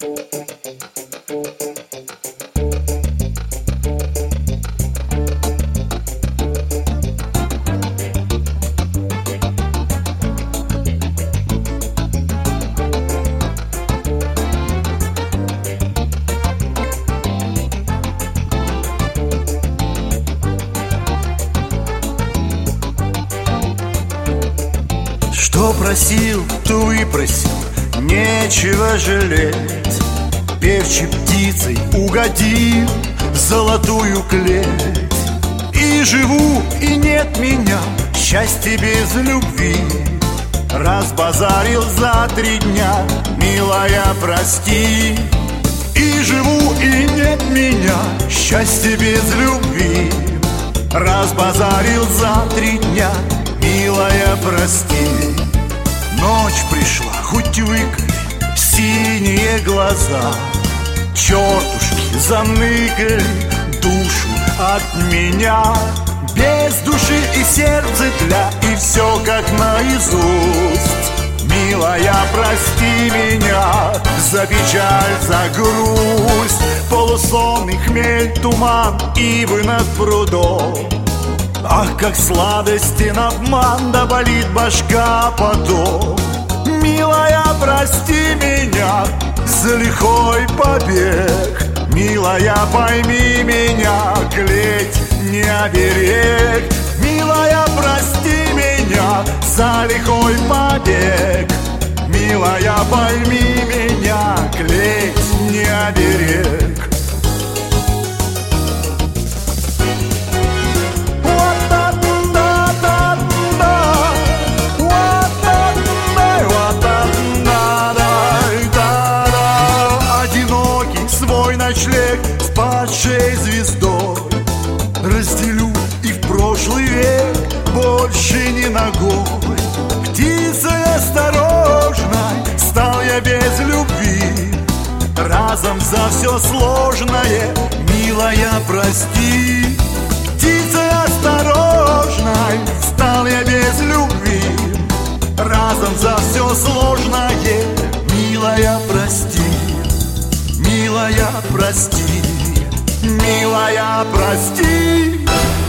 Что просил, то выпросил, нечего жалеть. Певчей птицей угодил в золотую клеть. И живу, и нет меня, счастье без любви. Разбазарил за 3 дня, милая, прости. И живу, и нет меня, счастье без любви. Разбазарил за 3 дня, милая, прости. Ночь пришла, хоть выколи синие глаза. Чертушки заныкали душу от меня. Без души и сердца тля, и все как наизусть. Милая, прости меня за печаль, за грусть. Полусонный хмель, туман, ивы над прудом. Ах, как сладостен обман, да болит башка потом. Милая, прости меня за лихой побег. Милая, пойми меня, клеть не оберег. Милая, прости меня за лихой побег. Милая, пойми меня, клеть не оберег. Ночлег с падшей звездой разделю и в прошлый век больше не ногой. Птицей осторожной стал я без любви. Разом за все сложное, милая, прости. Птицей осторожной стал я без любви. Разом за все сложное, милая, прости. Милая, прости, милая, прости.